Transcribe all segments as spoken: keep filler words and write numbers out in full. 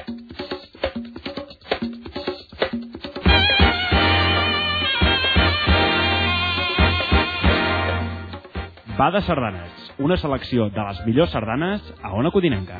Va de sardanes, una selecció de les millors sardanes a Ona Codinenca.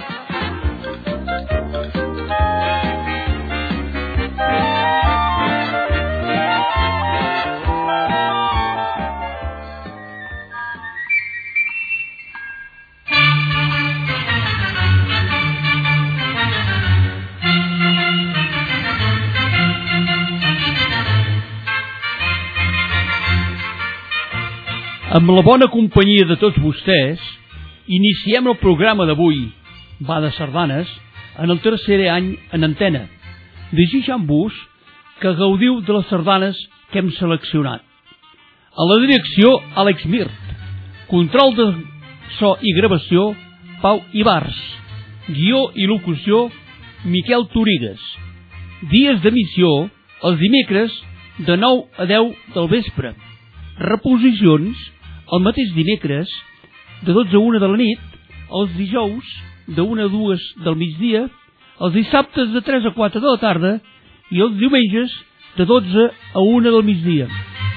Amb la bona companyia de tots vostès, iniciem el programa d'avui, Va de sardanes, en el tercer any en antena, desitjant-vos que gaudiu de les sardanes que hem seleccionat. A la direcció, Àlex Mirt. Control de so i gravació, Pau Ibars. Guió i locució, Miquel Torigues. Dies d'emissió, els dimecres, de nou a deu del vespre. Reposicions, el mateix dimecres, de dotze a una de la nit, els dijous, de una a dues del migdia, els dissabtes de tres a quatre de la tarda i els diumenges, de dotze a una del migdia.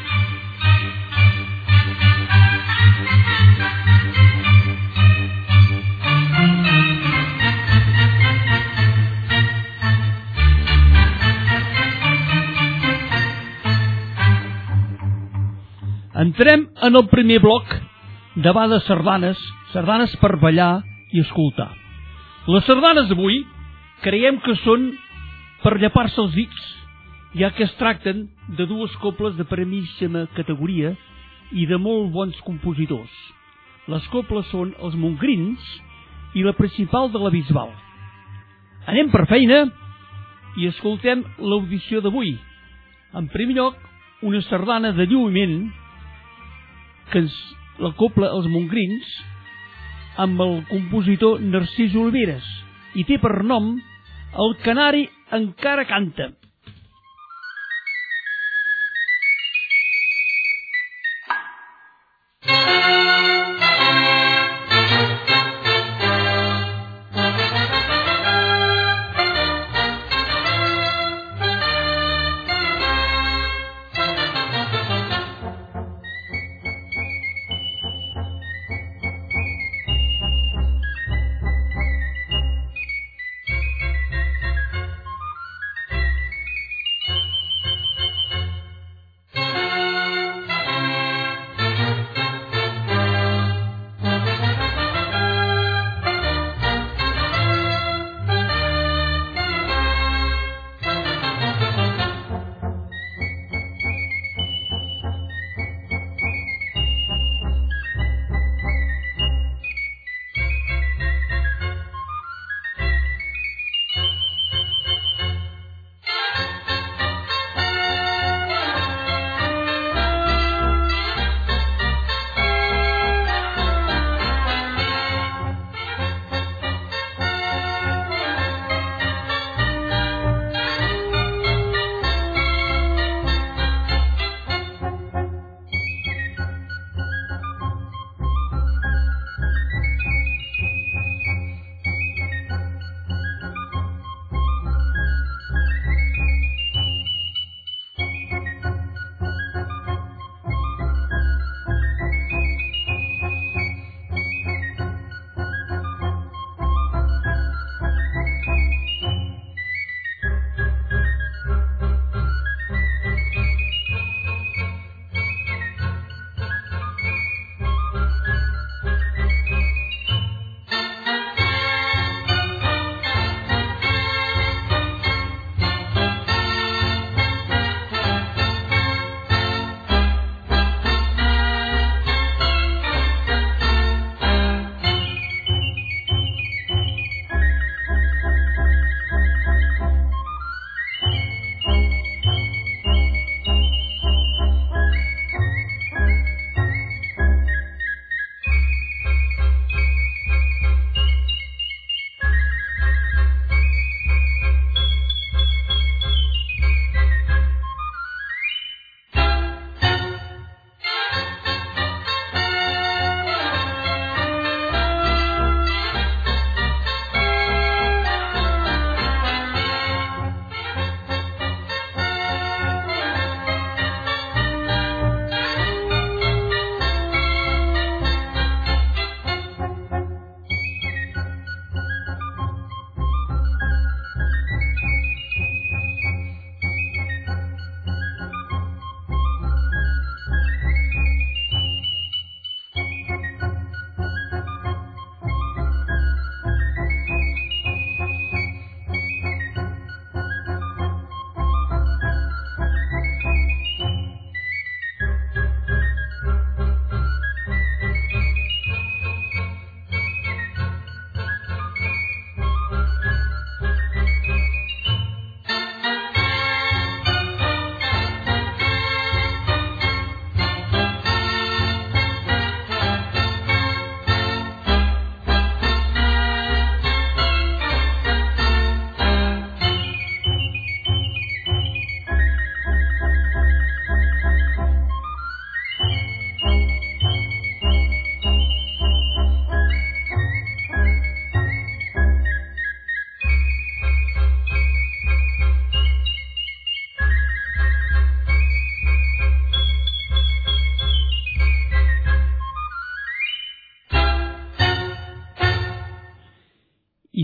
Entrem en el primer bloc de Va de sardanes, sardanes per ballar i escoltar. Les sardanes d'avui creiem que són per llepar-se els dits, ja que es tracten de dues coples de primíssima categoria i de molt bons compositors. Les coples són els Montgrins i la principal de la Bisbal. Anem per feina i escoltem l'audició d'avui. En primer lloc, una sardana de lluïment que ens la copla Els Montgrins amb el compositor Narcís Oliveres i té per nom El canari encara canta.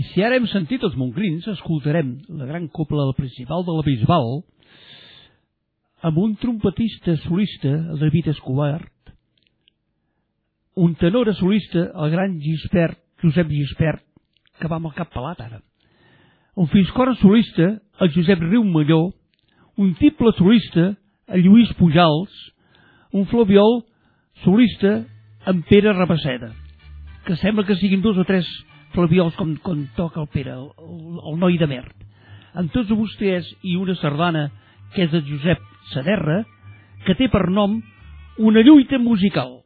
si ara hem sentit els Montgrins, escoltarem la gran copla del Principal de la Bisbal amb un trompetista solista, el David Escobar, un tenor solista, el gran Gispert, Josep Gispert, que va amb el cap pelat ara, un fiscorn solista, el Josep Riumelló, un tiple solista, el Lluís Pujals, un flabiol solista, en Pere Rabasseda, que sembla que siguin dos o tres flaviols com, com toca el Pere, el, el, el noi de Mert. Amb tots vostès i una sardana que és de Josep Saderra, que té per nom Una lluita musical.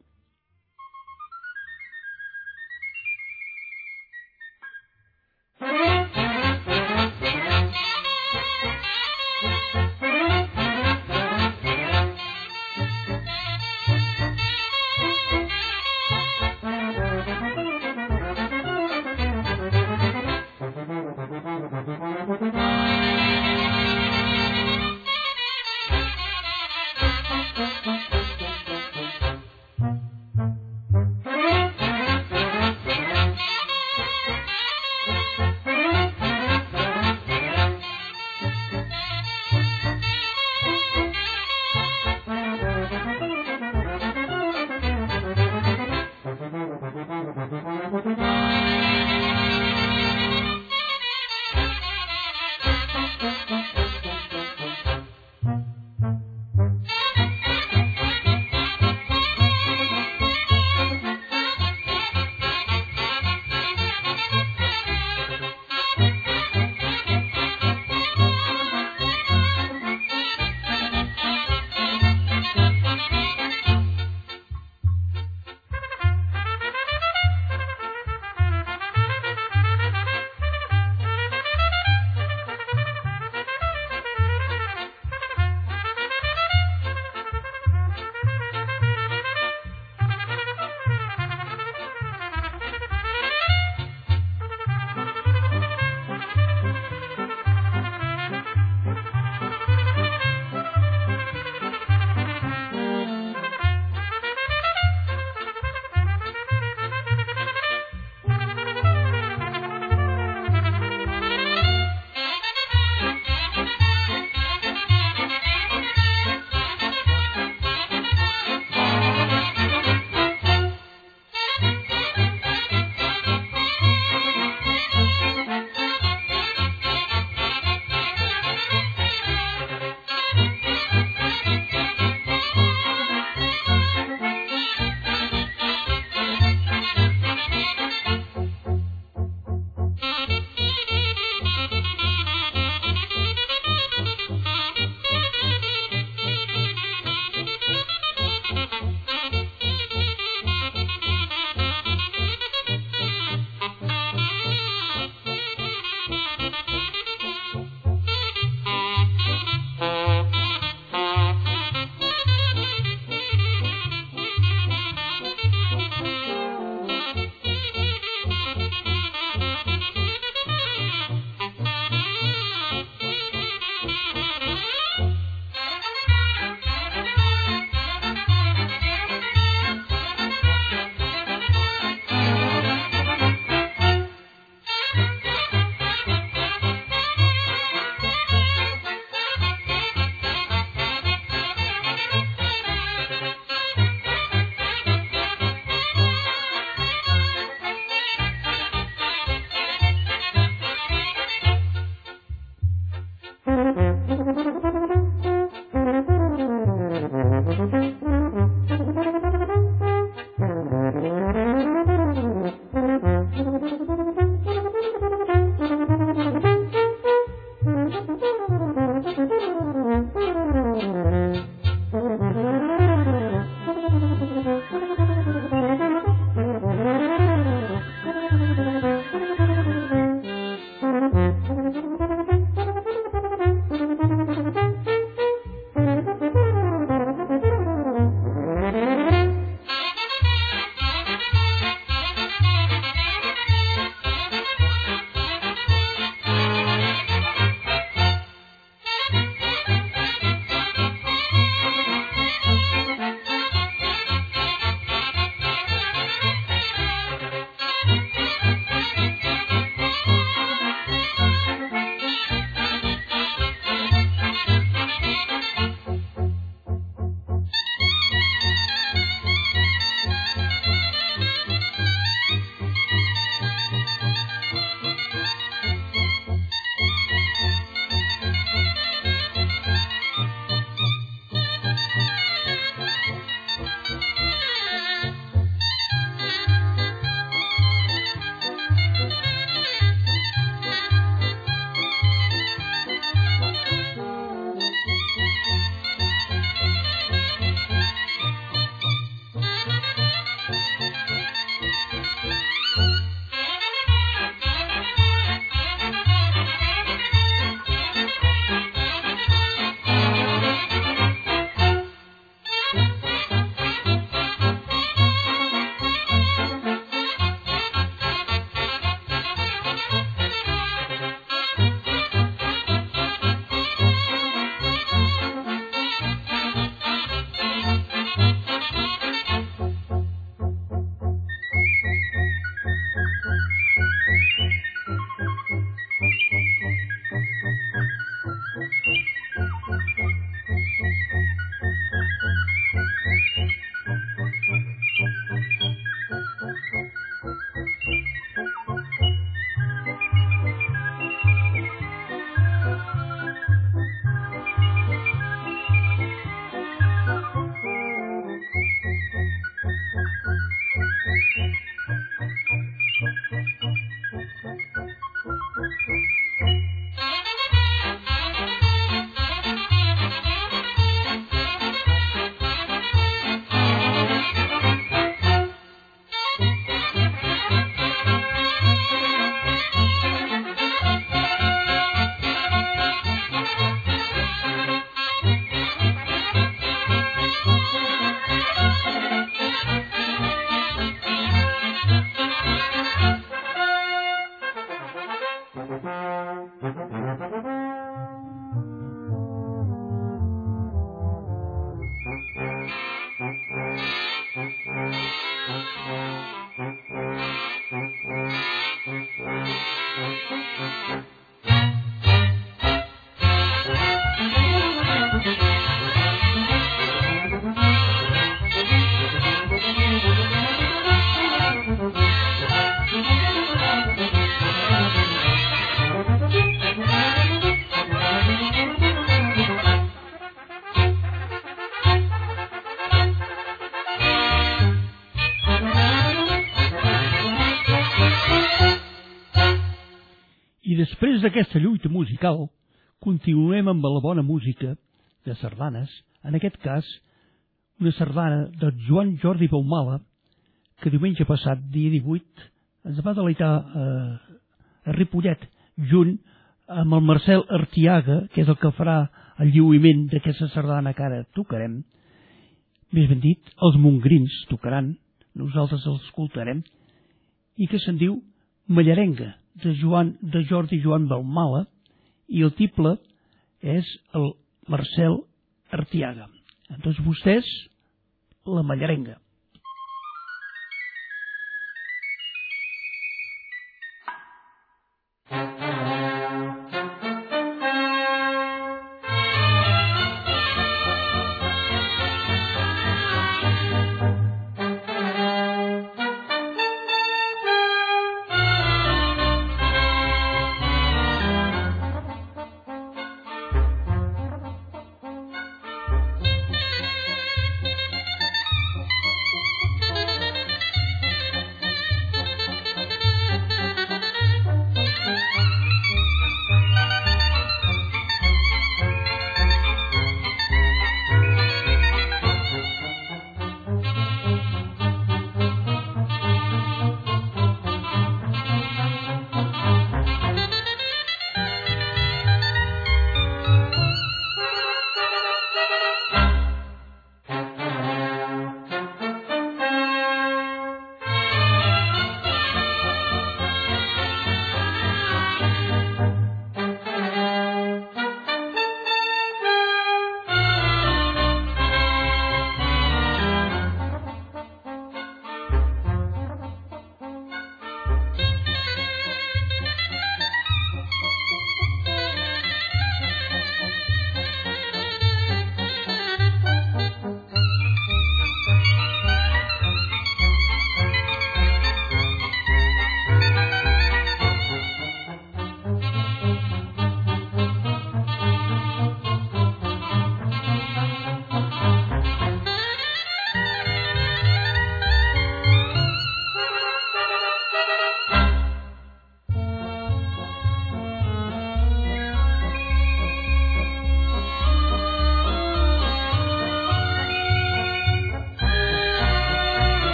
I després d'aquesta lluita musical, continuem amb la bona música de sardanes, en aquest cas, una sardana de Joan Jordi Baumala, que diumenge passat, dia divuit, ens va deleitar eh, a Ripollet, junt amb el Marcel Artiaga, que és el que farà el lluïment d'aquesta sardana que ara tocarem. Més ben dit, els mongrins tocaran, nosaltres els escoltarem, i que se'n diu Mallarenga, de, Joan, de Jordi Joan Baumala, i el tiple és el Marcel Artiaga. Amb tots vostès, la Mallarenga.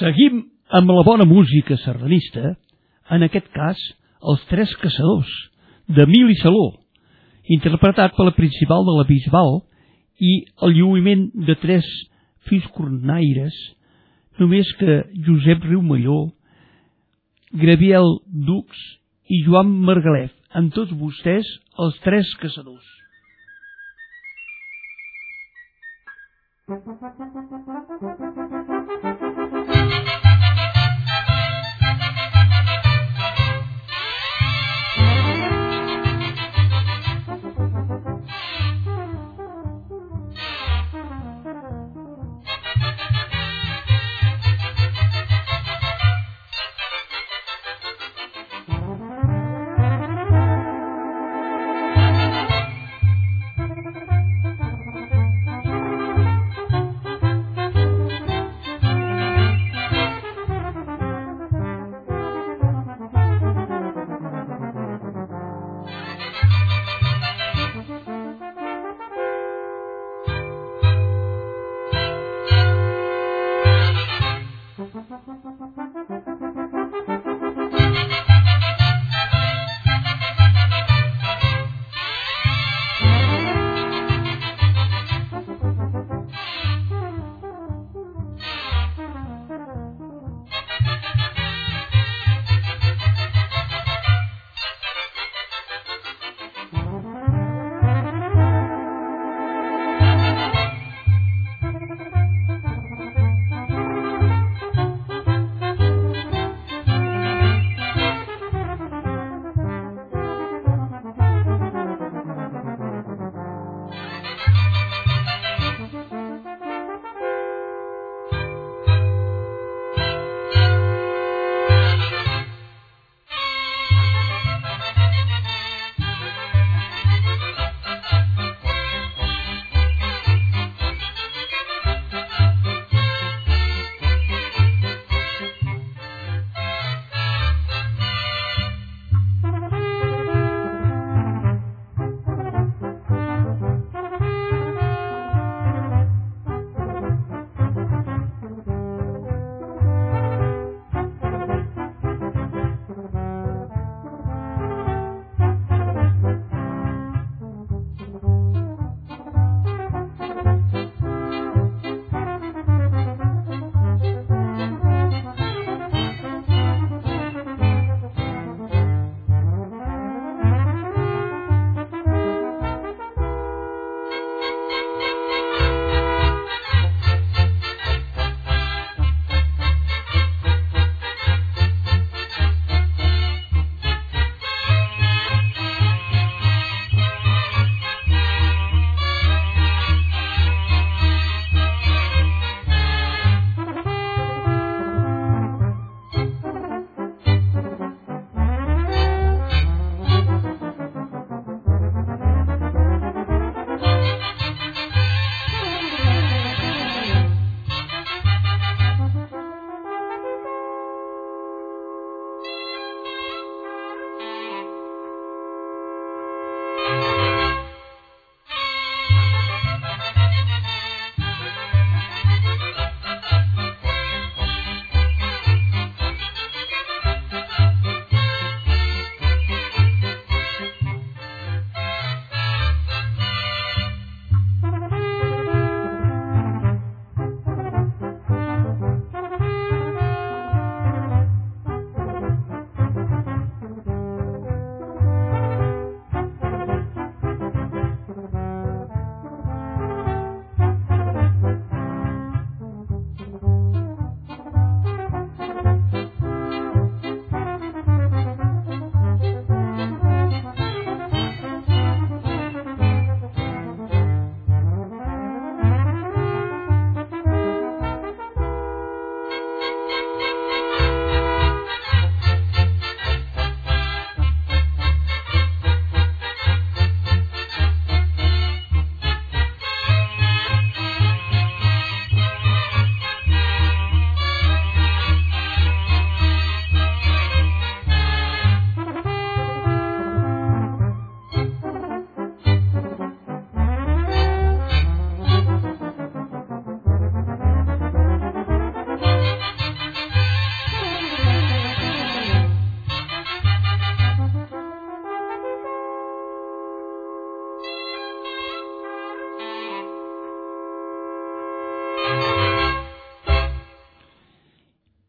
Seguim amb la bona música sardanista, en aquest cas, Els Tres Caçadors, d'Emili Saló, interpretat per la principal de la Bisbal i el lluïment de tres fills cornaires, només que Josep Riumelló, Gabriel Dux i Joan Margalef, amb tots vostès, Els Tres Caçadors.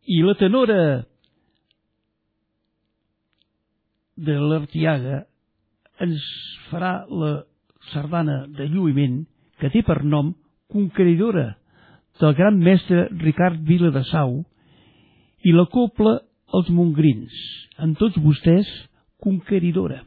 I la tenora de l'Artiaga ens farà la sardana de lluïment que té per nom Conqueridora, del gran mestre Ricard Viladasau, i la copla Els Mongrins. Amb tots vostès, Conqueridora.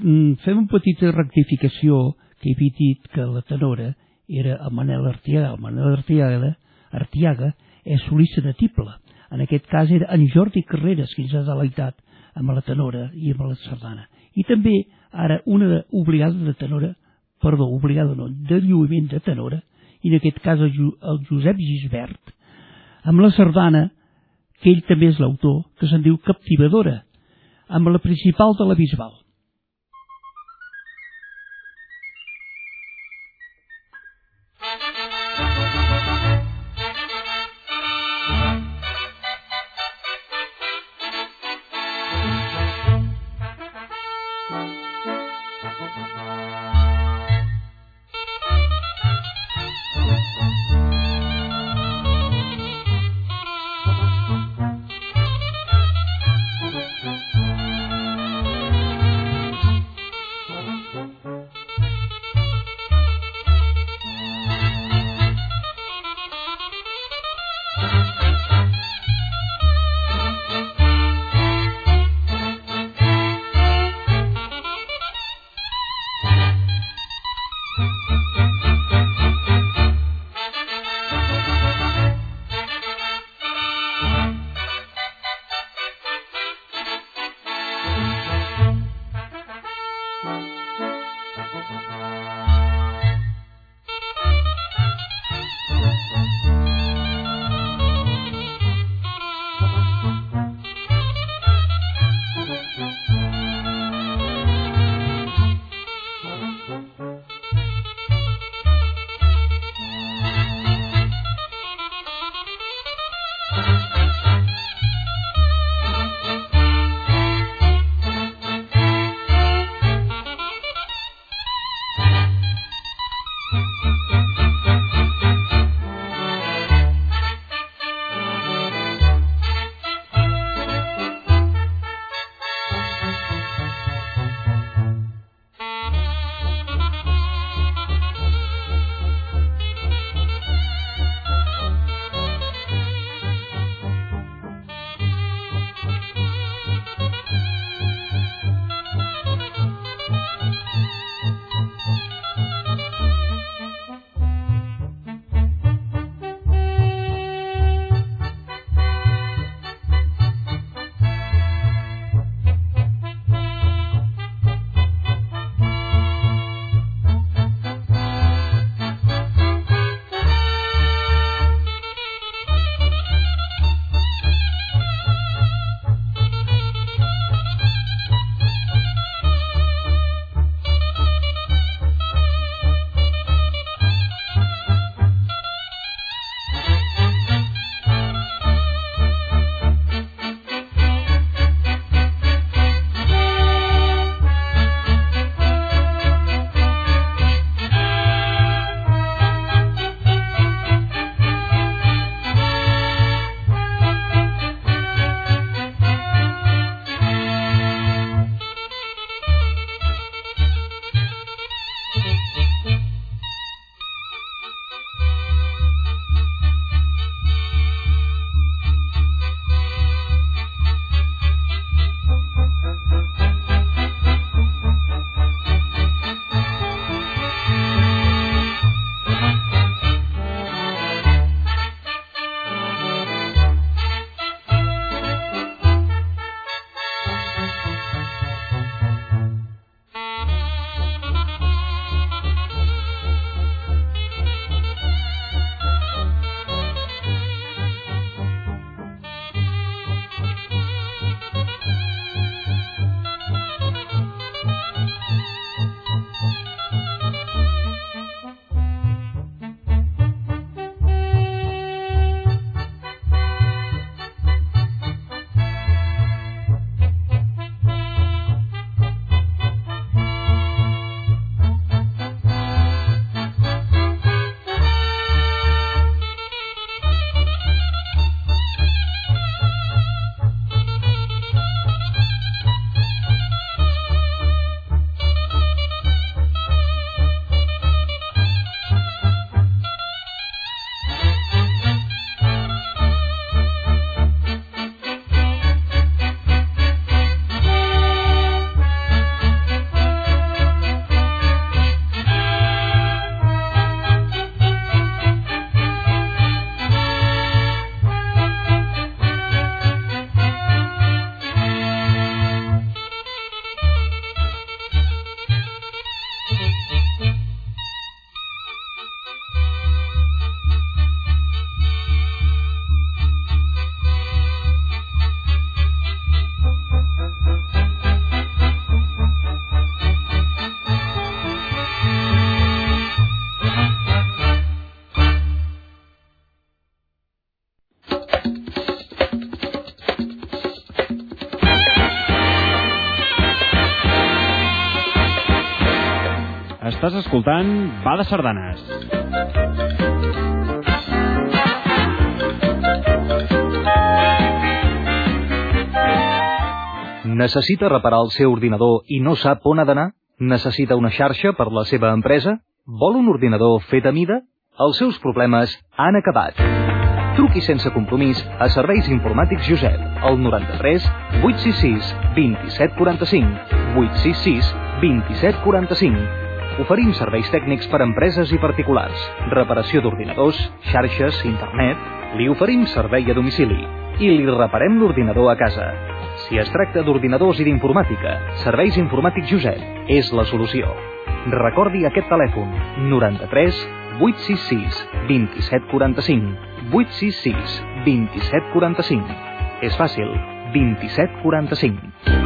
fem una petita rectificació, que he dit que la tenora era el Manel Artiaga. El Manel Artiaga, Artiaga és solista de tible. En aquest cas era en Jordi Carreras, que ens ha deleitat amb la tenora i amb la sardana. I també, ara, una obligada de tenora, perdó, obligada no, de lluïment de tenora, i en aquest cas el, el Josep Gisbert, amb la sardana, que ell també és l'autor, que se'n diu Captivadora, amb la principal de la Bisbal. Estàs escoltant Va de Sardanes. Necessita reparar el seu ordinador i no sap on ha d'anar? Necessita una xarxa per la seva empresa? Vol un ordinador fet a mida? Els seus problemes han acabat. Truqui sense compromís a Serveis Informàtics Josep, al noranta-tres vuit sis sis vint set quaranta-cinc, vuit sis sis vint set quaranta-cinc. Oferim serveis tècnics per a empreses i particulars, reparació d'ordinadors, xarxes, internet. Li oferim servei a domicili i li reparem l'ordinador a casa. Si es tracta d'ordinadors i d'informàtica, Serveis Informàtics Josep és la solució. Recordi aquest telèfon, noranta-tres vuit sis sis vint set quaranta-cinc, vuit sis sis vint set quaranta-cinc. És fàcil, vint set quaranta-cinc.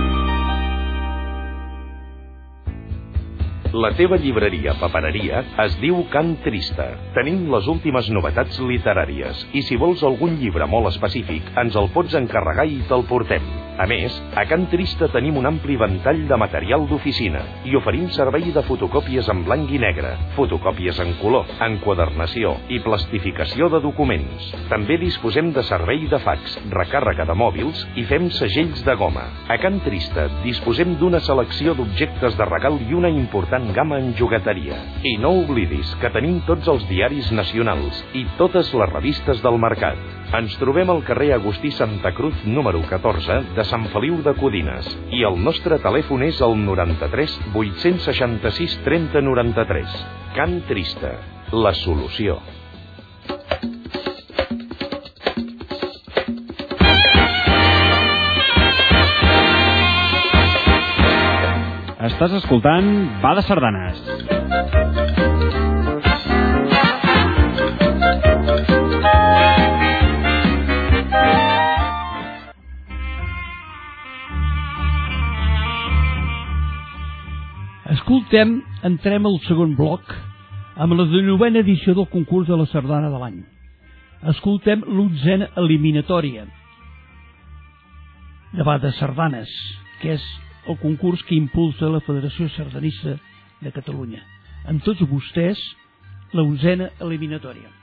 La teva llibreria papereria es diu Can Trista. Tenim les últimes novetats literàries i si vols algun llibre molt específic ens el pots encarregar i te'l portem. A més, a Can Trista tenim un ampli ventall de material d'oficina i oferim servei de fotocòpies en blanc i negre, fotocòpies en color, enquadernació i plastificació de documents. També disposem de servei de fax, recàrrega de mòbils i fem segells de goma. A Can Trista disposem d'una selecció d'objectes de regal i una important gamma en jogueteria. I no oblidis que tenim tots els diaris nacionals i totes les revistes del mercat. Ens trobem al carrer Agustí Santa Cruz número catorze de Sant Feliu de Codines i el nostre telèfon és el noranta-tres vuit seixanta-sis trenta noranta-tres. Can Trista, la solució. Estàs escoltant Va de Sardanes. Escoltem, entrem al segon bloc amb la novena edició del concurs de la sardana de l'any. Escoltem l'onzena eliminatòria de Va de Sardanes, que és el concurs que impulsa la Federació Sardanista de Catalunya. Amb tots vostès, l'onzena eliminatòria.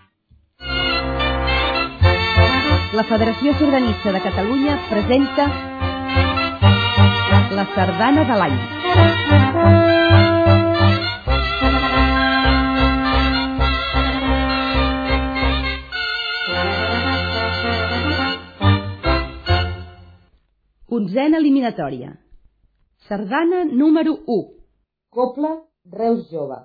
La Federació Sardanista de Catalunya presenta la sardana de l'any. Onzena eliminatòria. Sardana número u. Cobla Reus Jove.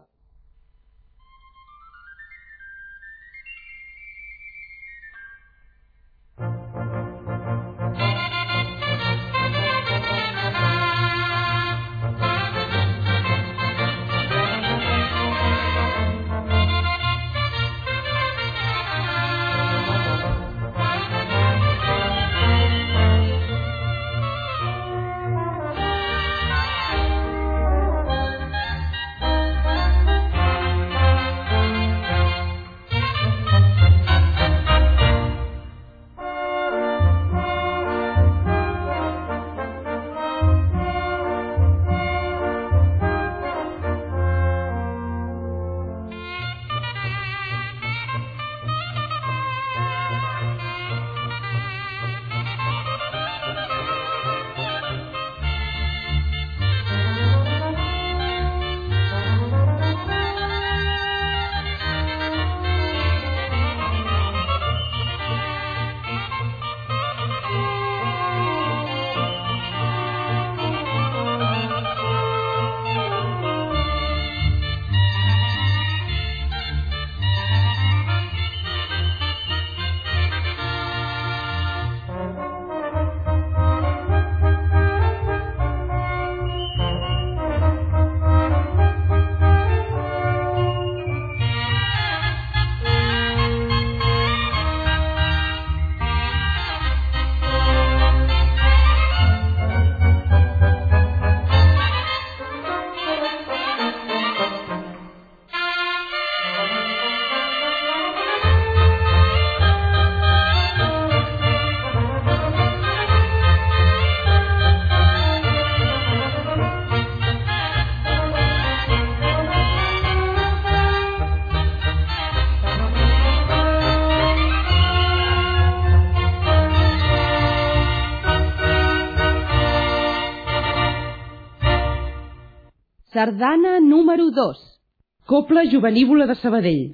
Sardana número dos. Cobla Jovenívola de Sabadell.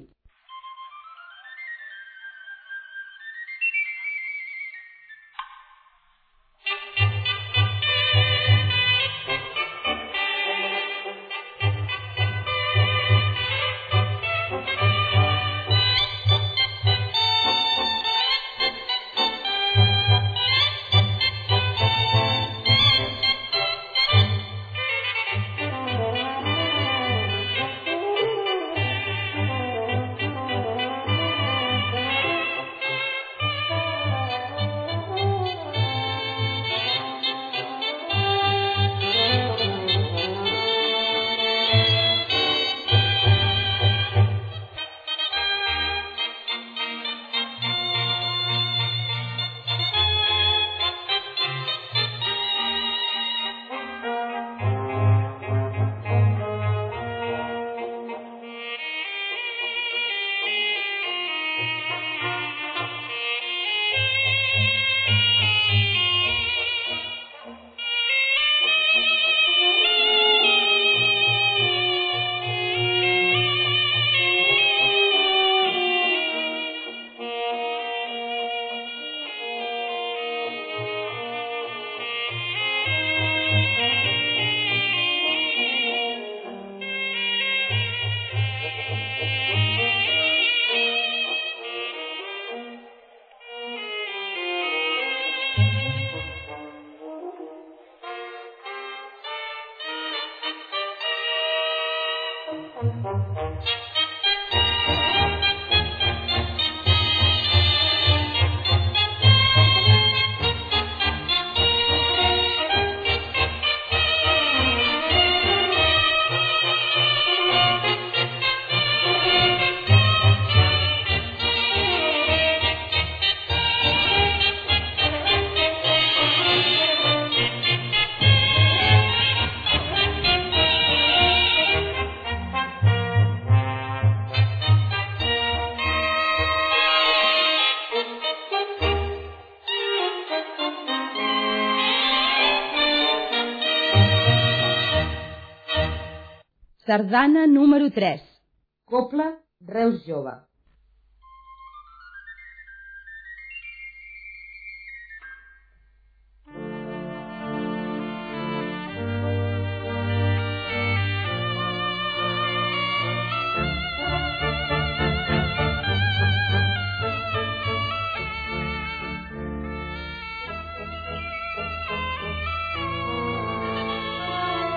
Sardana número tres. Cobla Reus Jove.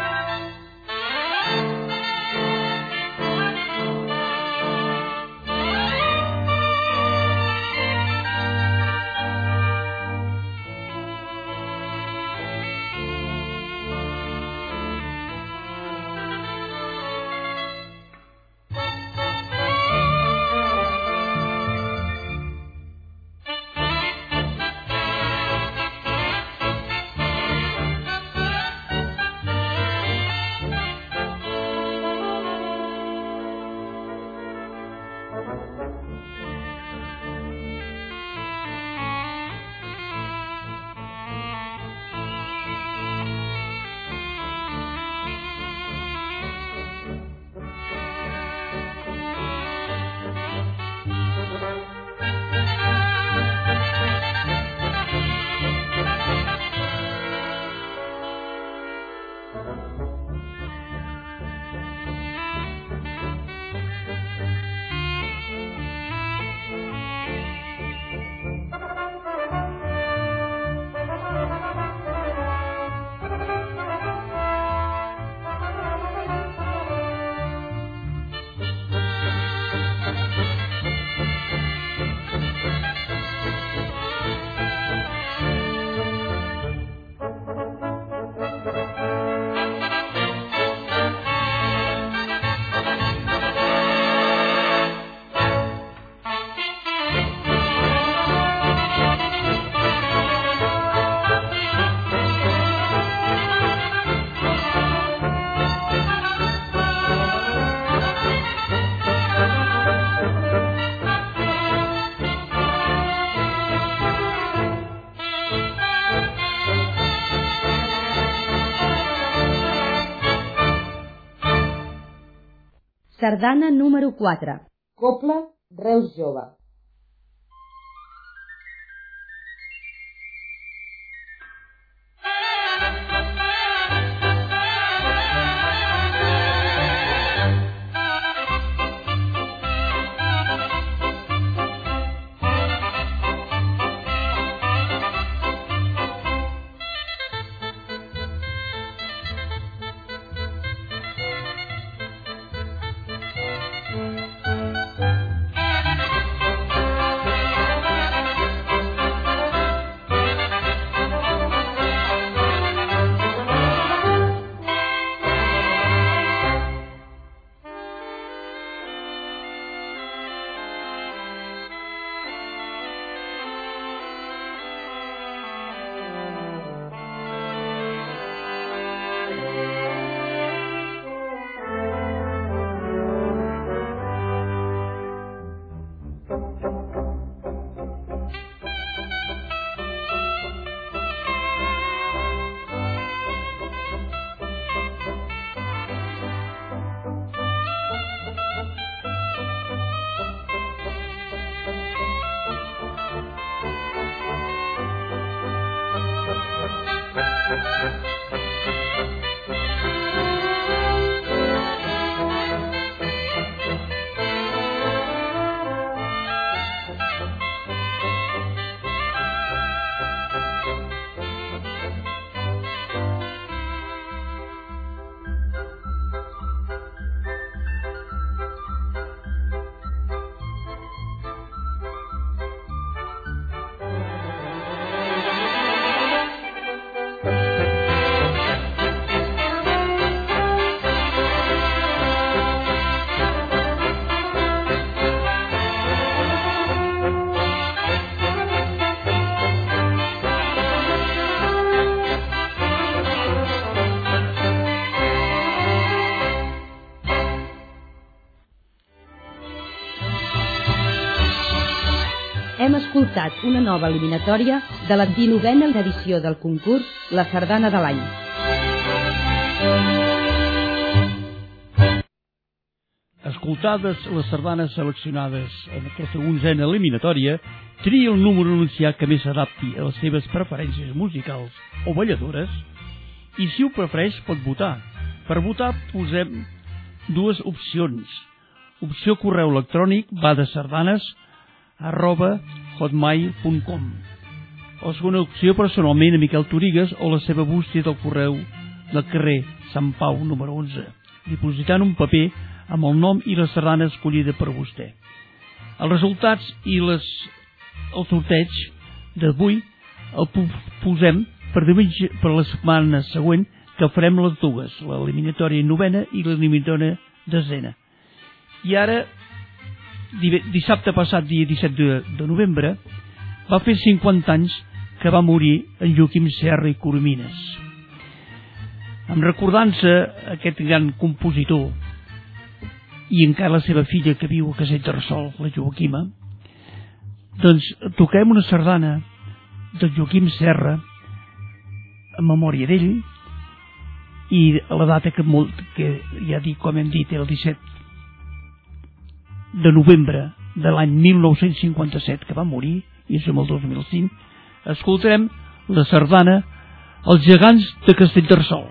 Thank you. Sardana número quatre. Copla, Reus jove. Hem escoltat una nova eliminatòria de la dinovena edició del concurs La Sardana de l'Any. Escoltades les sardanes seleccionades en aquesta onzena eliminatòria, tria el número anunciat que més s'adapti a les seves preferències musicals o balladores i, si ho prefereix, pot votar. Per votar posem dues opcions. Opció correu electrònic va de sardanes arroba hotmail punt com. O segona opció personalment a Miquel Torigues o la seva bústia del correu del carrer Sant Pau número onze, dipositant un paper amb el nom i la sardana escollida per vostè. Els resultats i les, el sorteig d'avui el posem per, diumenge, per la setmana següent, que farem les dues, l'eliminatòria novena i l'eliminatòria desena. I ara, dissabte passat, dia disset de, de novembre, va fer cinquanta anys que va morir en Joaquim Serra i Coromines. En recordança aquest gran compositor i encara la seva filla que viu a Castellterçol, la Joaquima, doncs toquem una sardana de Joaquim Serra en memòria d'ell, i la data que, molt, que ja dic, com hem dit, era el disset de novembre de l'any mil nou-cents cinquanta-set, que va morir, i som el dos mil cinc, escoltarem la sardana Els gegants de Castellterçol.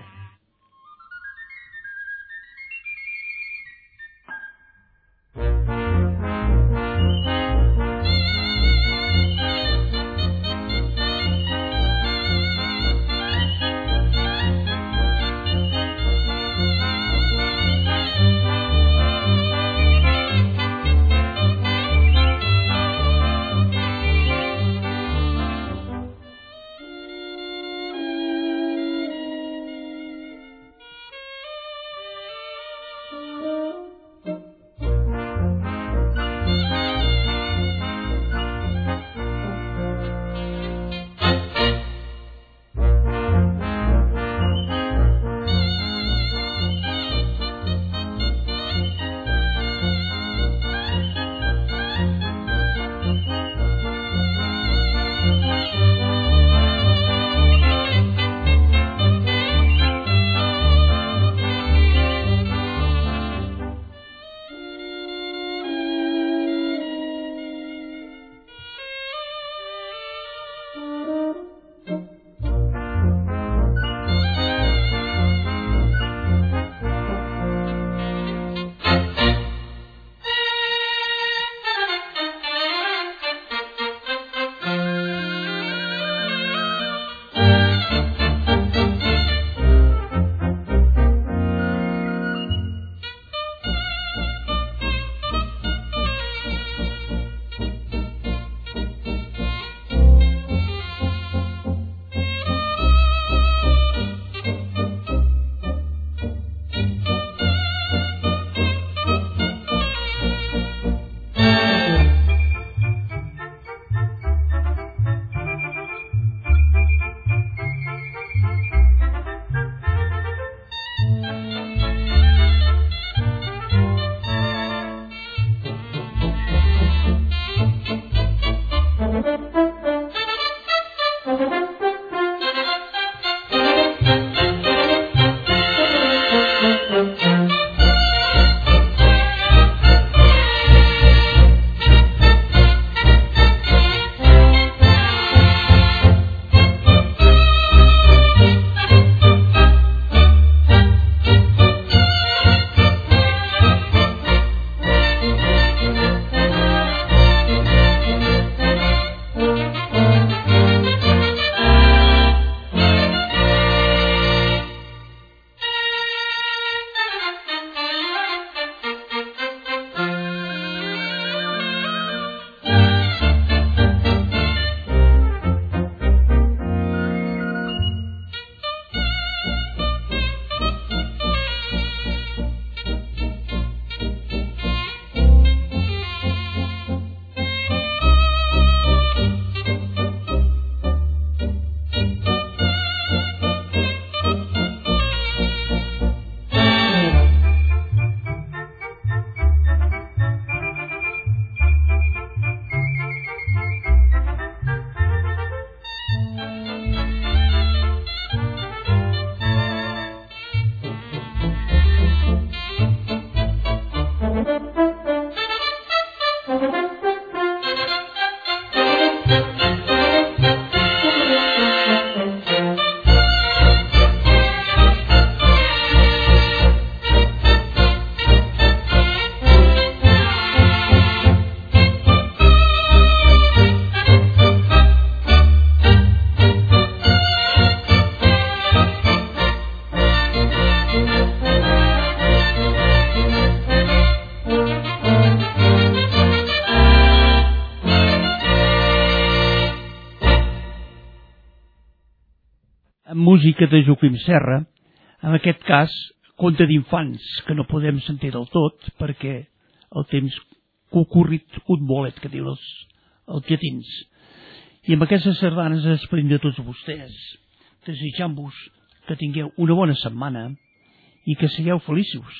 amb música de Joaquim Serra, en aquest cas conte d'infants, que no podem sentir del tot perquè el temps cucurrit ut volet, que diuen els, els llatins. I amb aquestes sardanes esperim de tots vostès, desitjant-vos que tingueu una bona setmana i que sigueu feliços.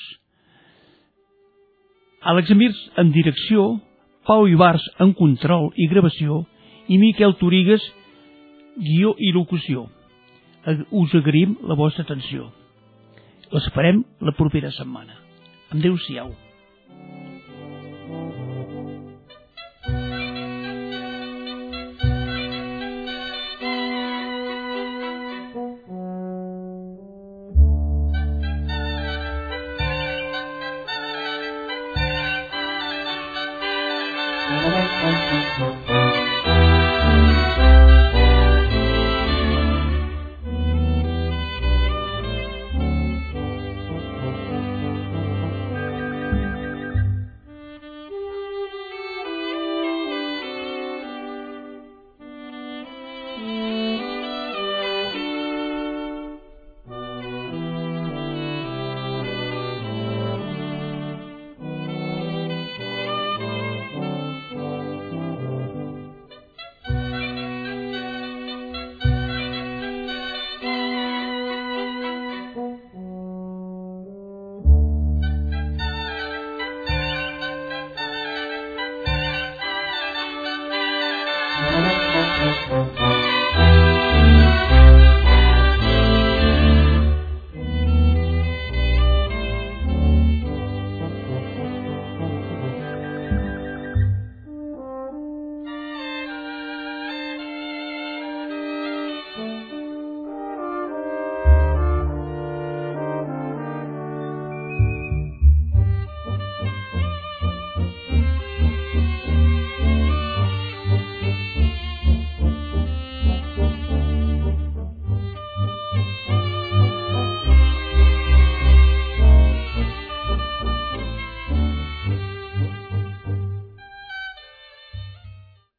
Àlex Amirs en direcció, Pau Ibars en control i gravació i Miquel Torigues guió i locució. Us agraïm la vostra atenció. L'esperem la propera setmana. Adéu-siau. Thank you.